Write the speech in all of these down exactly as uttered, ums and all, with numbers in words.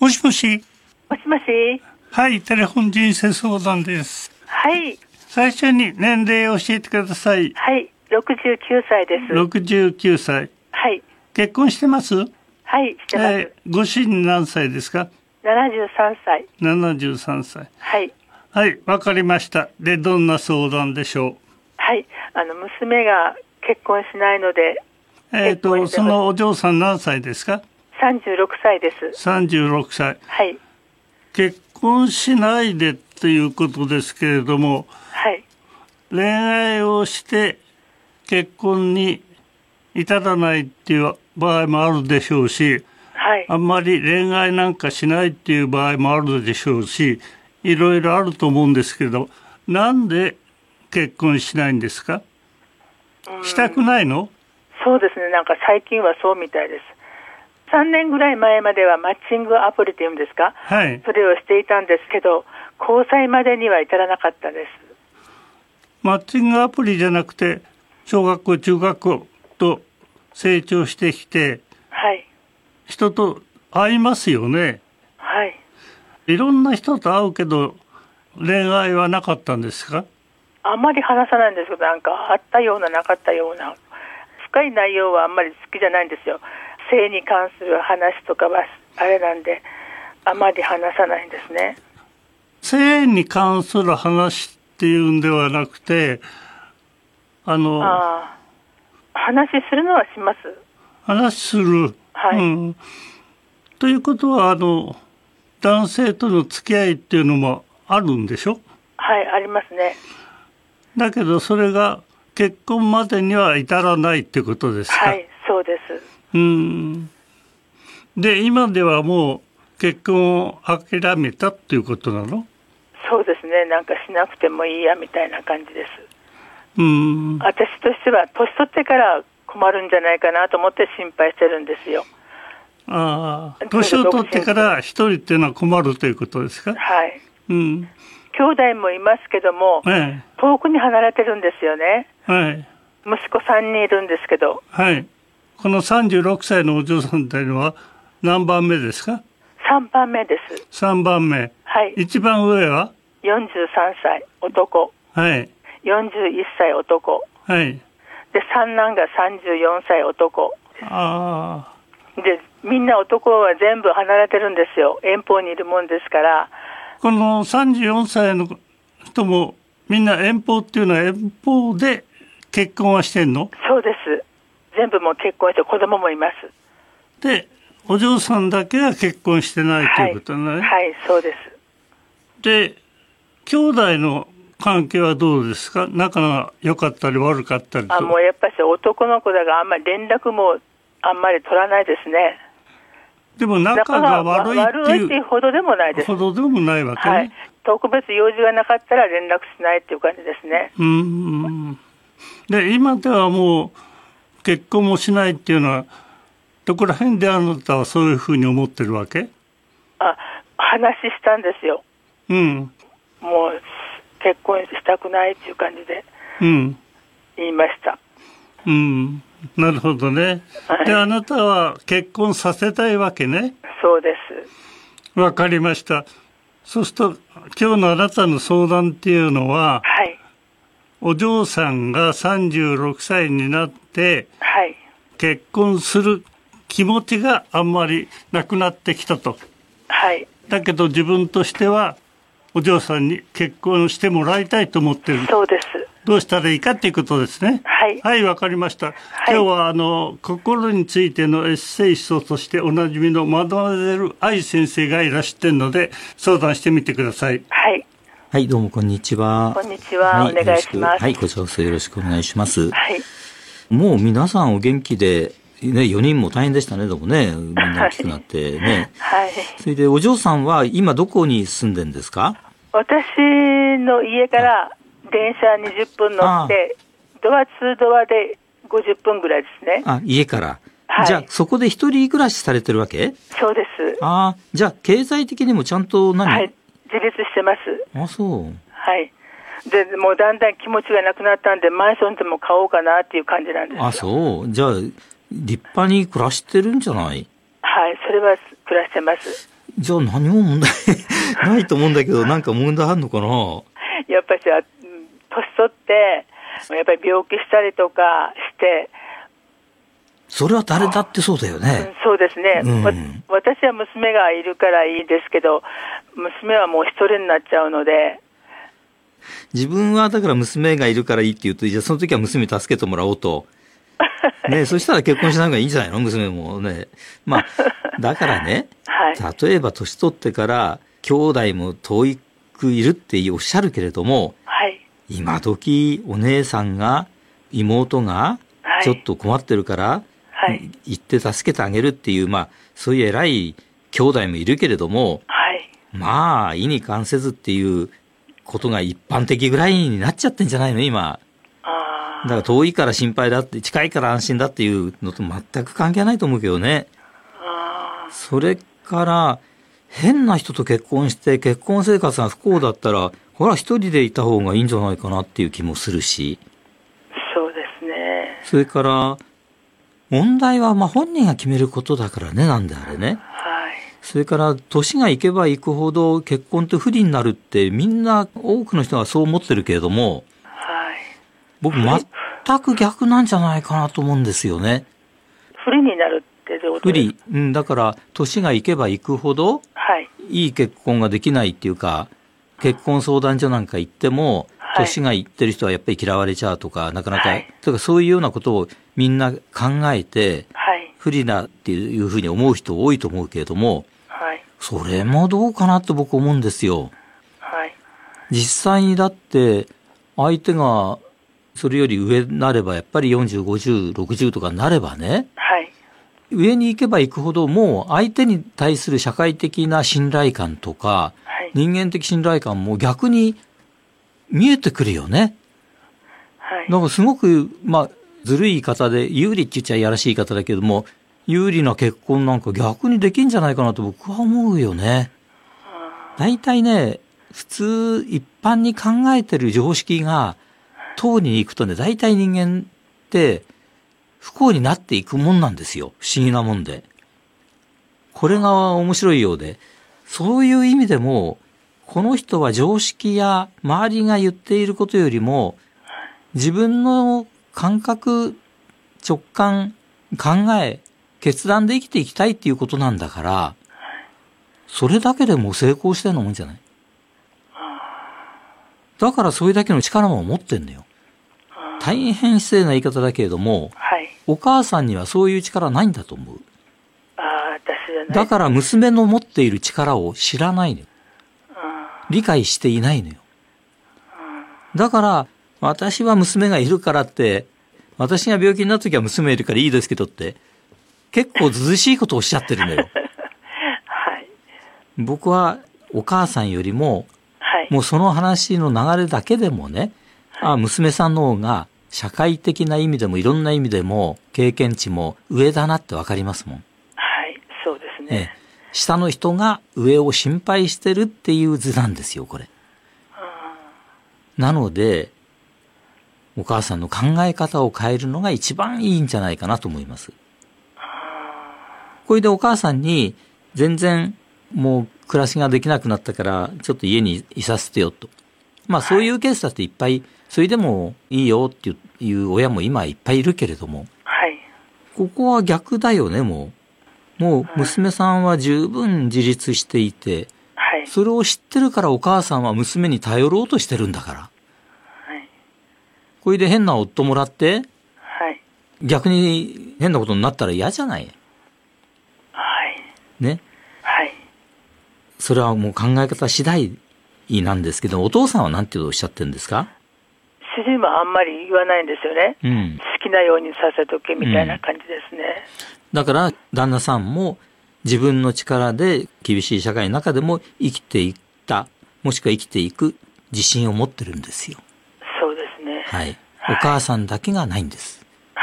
もしもし。 もしもし。 はい、テレフォン人生相談です。 はい。 最初に年齢を教えてください。 はい、ろくじゅうきゅうさいです。 ろくじゅうきゅうさい。 はい。 結婚してます？ はい、してます。 えー、ご主人何歳ですか？ ななじゅうさんさい。 ななじゅうさんさい。 はい。 はい、わかりました。で、どんな相談でしょう？ はい、あの娘が結婚しないので。 えっと、そのお嬢さん何歳ですか？ さんじゅうろくさいです。 さんじゅうろくさい。 はい。 結婚しないでっていうことですけれども、 はい。 恋愛をして結婚に至らないっていう場合もあるでしょうし、 はい、 あんまり恋愛なんかしないっていう場合もあるでしょうし、いろいろあると思うんですけど、なんで結婚しないんですか？したくないの？ そうですね、なんか最近はそうみたいです。さんねんぐらい前まではマッチングアプリっていうんですか、 はい、 それをしていたんですけど、交際までには至らなかったです。 マッチングアプリじゃなくて、小学校中学校と成長してきて、 はい、人と会いますよね。 はい。 いろんな人と会うけど恋愛はなかったんですか？ あんまり話さないんですけど、なんかあったようななかったような、深い内容はあんまり好きじゃないんですよ。性に関する話とかはあれなんで、あまり話さないんですね。 性に関する話っていうんではなくて、あのあ話するのはします。 話する、 はい、 うん、ということはあの男性との付き合いっていうのもあるんでしょ？ はい、ありますね。 だけどそれが結婚までには至らないってことですか？ はい、そうです。 うん。で、今ではもう結婚を諦めたっていうことなの？ そうですね、なんかしなくてもいいやみたいな感じです。 うん。 私としては年取ってから困るんじゃないかなと思って心配してるんですよ。 ああ、年を取ってから一人っていうのは困るということですか？ はい。 うん。 兄弟もいますけども、ええ、遠くに離れてるんですよね。 はい。 息子さんにんいるんですけど。 はい。このさんじゅうろくさいのお嬢さんというのは何番目ですか？ さんばんめです。 さんばんめ。 はい。 一番上はよんじゅうさんさい男。 はい。 よんじゅういっさい男。 はい。 で、三男がさんじゅうよんさい男。 ああ。で、みんな男は全部離れてるんですよ。遠方にいるもんですから。 このさんじゅうよんさいの人もみんな遠方っていうのは遠方で結婚はしてんの？ そうです。全部もう結婚して子供もいます。 で、お嬢さんだけは結婚してないということね。 はい、はい、そうです。 で、兄弟の関係はどうですか？仲が良かったり悪かったりと。 あ、もうやっぱり男の子だがあんまり連絡もあんまり取らないですね。 でも仲が悪いっていう、 悪いっていうほどでもないです。 ほどでもないわけね。はい。 特別用事がなかったら連絡しないっていう感じですね。 うん。で、今ではもう結婚もしないっていうのは、どこら辺であなたはそういうふうに思ってるわけ？ あ、話したんですよ。 うん。 もう結婚したくないっていう感じで言いました。 うん。うんなるほどね。はい、で、あなたは結婚させたいわけね。 そうです。 わかりました。そうすると、今日のあなたの相談っていうのは、 はい、 お嬢さんがさんじゅうろくさいになって、 はい、 結婚する気持ちがあんまりなくなってきたと。 はい。 だけど自分としては、お嬢さんに結婚してもらいたいと思ってる。 そうです。 どうしたらいいかっていうことですね。 はい。 はい、わかりました。はい、今日はあの心についてのエッセイストとしておなじみのマドモゼル愛先生がいらしてるので相談してみてください。 はい。 はい、どうもこんにちは。 こんにちは。はい、お願いします。 はい、こちらこそよろしくお願いします。 はい。 もう皆さんお元気で、ね、よにんも大変でしたね、でもね、みんな大きくなってね。 はい。 それでお嬢さんは今どこに住んでんですか？ 私の家から電車にじゅっぷん乗って、ドアツードアでごじゅっぷんぐらいですね。 あ、家から。 はい、 じゃあそこで一人暮らしされてるわけ？ そうです。 ああ、じゃあ経済的にもちゃんと何？ はい、自立してます。 あ、そう。 はい。で、もうだんだん気持ちがなくなったんで、マンションでも買おうかなっていう感じなんですよ。 あ、そう。じゃあ、立派に暮らしてるんじゃない？ はい、それは暮らしてます。 じゃあ何も問題ないと思うんだけど、なんか問題あるのかな。 やっぱりさ、年取ってやっぱり病気したりとかして、 それは誰だってそうだよね。 うん、そうですね、 うん、 私は娘がいるからいいですけど、娘はもう一人になっちゃうので。 自分はだから娘がいるからいいって言うと、じゃあその時は娘に助けてもらおうと。ね、そしたら結婚しない方がいいんじゃないの、娘もね。まあ、だからね、はい、例えば年取ってから兄弟も遠いくいるっておっしゃるけれども、 はい、 今時お姉さんが妹がちょっと困ってるから、はい、行って助けてあげるっていう、まあそういう偉い兄弟もいるけれども、 はい、 まあ意に関せずっていうことが一般的ぐらいになっちゃってんじゃないの今。 あ、 だから遠いから心配だって、近いから安心だっていうのと全く関係ないと思うけどね。 あ、 それから変な人と結婚して結婚生活が不幸だったら、ほら一人でいた方がいいんじゃないかなっていう気もするし。 そうですね。 それから問題はまあ本人が決めることだからね、なんであれね。 はい。 それから年がいけばいくほど結婚って不利になるってみんな多くの人がそう思ってるけれども、 はい。 僕全く逆なんじゃないかなと思うんですよね。 不利になるってどういうことですか？ 不利、うん、だから年がいけばいくほど、 はい、 いい結婚ができないっていうか、結婚相談所なんか行っても、はい、年がいってる人はやっぱり嫌われちゃうとか、なかなか、はい、とかそういうようなことをみんな考えて、 はい、 不利だっていうふうに思う人多いと思うけれども、 はい、 それもどうかなと僕思うんですよ。 はい、 実際にだって相手がそれより上になればやっぱりよんじゅう、ごじゅう、ろくじゅうとかになればね、 はい、 上に行けば行くほどもう相手に対する社会的な信頼感とか、はい、人間的信頼感も逆に見えてくるよね。 はい、 だからすごく、まあ、ずるい言い方で、有利って言っちゃいやらしい言い方だけども、有利な結婚なんか逆にできんじゃないかなと僕は思うよね。大体ね、普通一般に考えてる常識が通りに行くとね、大体人間って不幸になっていくもんなんですよ。不思議なもんで。これが面白いようで、そういう意味でも、この人は常識や周りが言っていることよりも、自分の感覚、直感、考え、決断で生きていきたいっていうことなんだから、それだけでも成功してるのもんじゃない。だからそれだけの力も持ってんのよ。大変失礼な言い方だけれども、 はい、 お母さんにはそういう力ないんだと思う。 ああ、私じゃない。 だから娘の持っている力を知らないのよ。理解していないのよ。だから私は娘がいるからって、私が病気になった時は娘いるからいいですけどって、結構ずうしいことをおっしゃってるのよ。 はい、 僕はお母さんよりも、 はい、 もうその話の流れだけでもね、はい、あ、娘さんの方が社会的な意味でもいろんな意味でも経験値も上だなってわかりますもん。 はい、そうですね。 ええ、下の人が上を心配してるっていう図なんですよ、これ。なので、お母さんの考え方を変えるのが一番いいんじゃないかなと思います。これでお母さんに全然もう暮らしができなくなったからちょっと家にいさせてよと。まあそういうケースだっていっぱい、それでもいいよっていう親も今いっぱいいるけれども、 はい、 ここは逆だよね、もう。もう娘さんは十分自立していて、 はい、 それを知ってるからお母さんは娘に頼ろうとしてるんだから。はい、これで変な夫もらって、 はい、 逆に変なことになったら嫌じゃない。 はい、 ね。 はい。 それはもう考え方次第なんですけど、お父さんは何ておっしゃってるんですか？ 主人はあんまり言わないんですよね。 うん、 好きなようにさせとけみたいな感じですね。 うん、だから旦那さんも自分の力で厳しい社会の中でも生きていった、もしくは生きていく自信を持ってるんですよ。 そうですね。 はい。お母さんだけがないんです。 はい。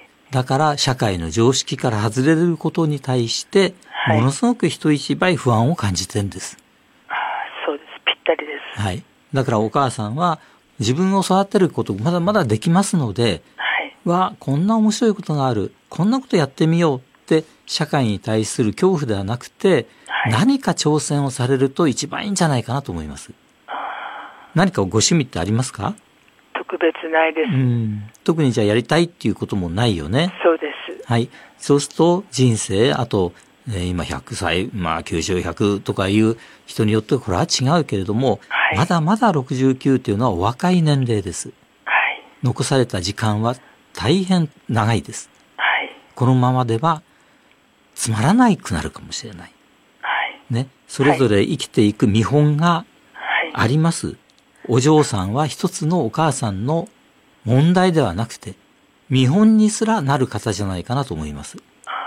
だから社会の常識から外れることに対して、ものすごく人一倍不安を感じてるんです。 はい、そうです。ぴったりです。 はい。だからお母さんは自分を育てることまだまだできますので、 はい、 わ、こんな面白いことがある、こんなことやってみようって社会に対する恐怖ではなくて、はい、何か挑戦をされると一番いいんじゃないかなと思います。何かご趣味ってありますか？ 特別ないです。 うん、特にじゃあやりたいっていうこともないよね。 そうです。 はい。そうすると人生、あと、えー、今ひゃくさい、まあきゅうじゅう、ひゃくとかいう人によってこれは違うけれども、はい、まだまだろくじゅうきゅうというのはお若い年齢です。はい。残された時間は大変長いです。はい。このままではつまらないくなるかもしれない。はい。ね。それぞれ生きていく見本があります。はい、お嬢さんは一つのお母さんの問題ではなくて、見本にすらなる方じゃないかなと思います。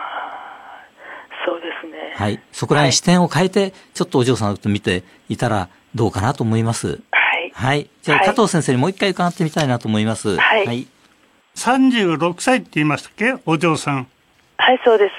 そうですね。 はい。そこらに視点を変えて、はい、ちょっとお嬢さんと見ていたらどうかなと思います。はい。はい。じゃあ、加藤先生にもう一回伺ってみたいなと思います。はい。はい、 さんじゅうろくさいって言いましたっけ、お嬢さん。 はい、そうです。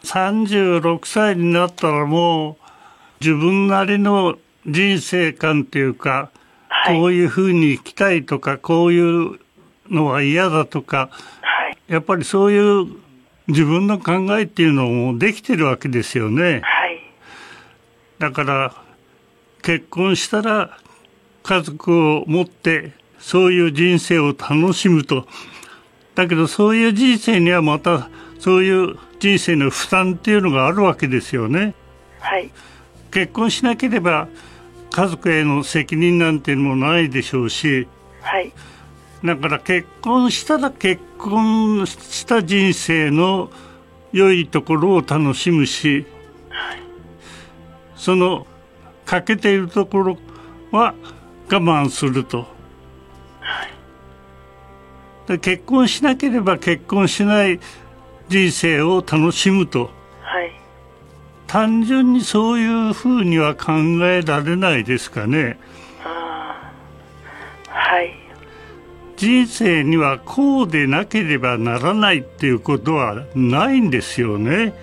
さんじゅうろくさいになったらもう、自分なりの人生観っていうか、はい、こういうふうに生きたいとか、こういうのは嫌だとか、はい、やっぱりそういう自分の考えっていうのもできてるわけですよね。はい、だから結婚したら家族を持ってそういう人生を楽しむと。だけどそういう人生にはまたそういう人生の負担っていうのがあるわけですよね。はい、結婚しなければ家族への責任なんていうのもないでしょうし、はい、だから結婚したら結婚した人生の良いところを楽しむし、はい、その欠けているところは我慢すると、はい、で結婚しなければ結婚しない人生を楽しむと、はい、単純にそういうふうには考えられないですかね。あ、はい。人生にはこうでなければならないっていうことはないんですよね。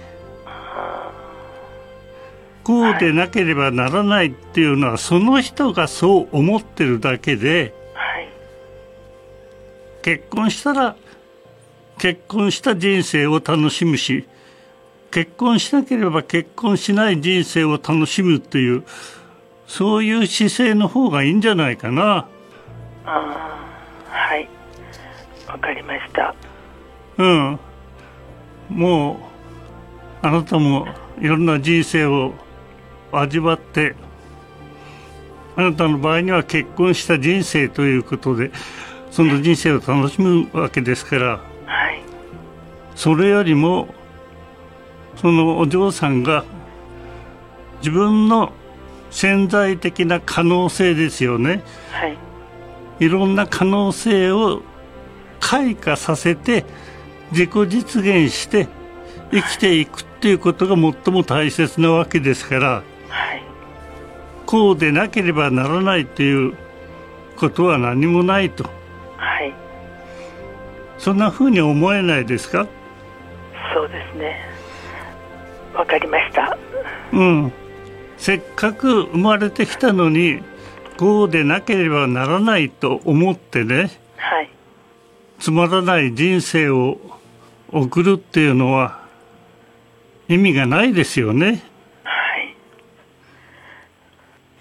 こうでなければならないっていうのはその人がそう思ってるだけで、はい、結婚したら結婚した人生を楽しむし、結婚しなければ結婚しない人生を楽しむっていう、そういう姿勢の方がいいんじゃないかな。 あ、はい、わかりました。 うん、もうあなたもいろんな人生を味わって、あなたの場合には結婚した人生ということでその人生を楽しむわけですから、はい、それよりもそのお嬢さんが自分の潜在的な可能性ですよね、はい、いろんな可能性を開花させて自己実現して生きていくっていうことが最も大切なわけですから、はい、こうでなければならないということは何もないと、はい、そんなふうに思えないですか？ そうですね、わかりました。 うん、せっかく生まれてきたのにこうでなければならないと思ってね、はい、つまらない人生を送るっていうのは意味がないですよね。はい。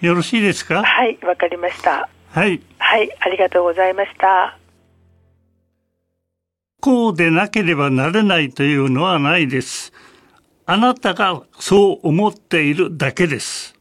よろしいですか？ はい、わかりました。 はい。 はい、ありがとうございました。 こうでなければなれないというのはないです。あなたがそう思っているだけです。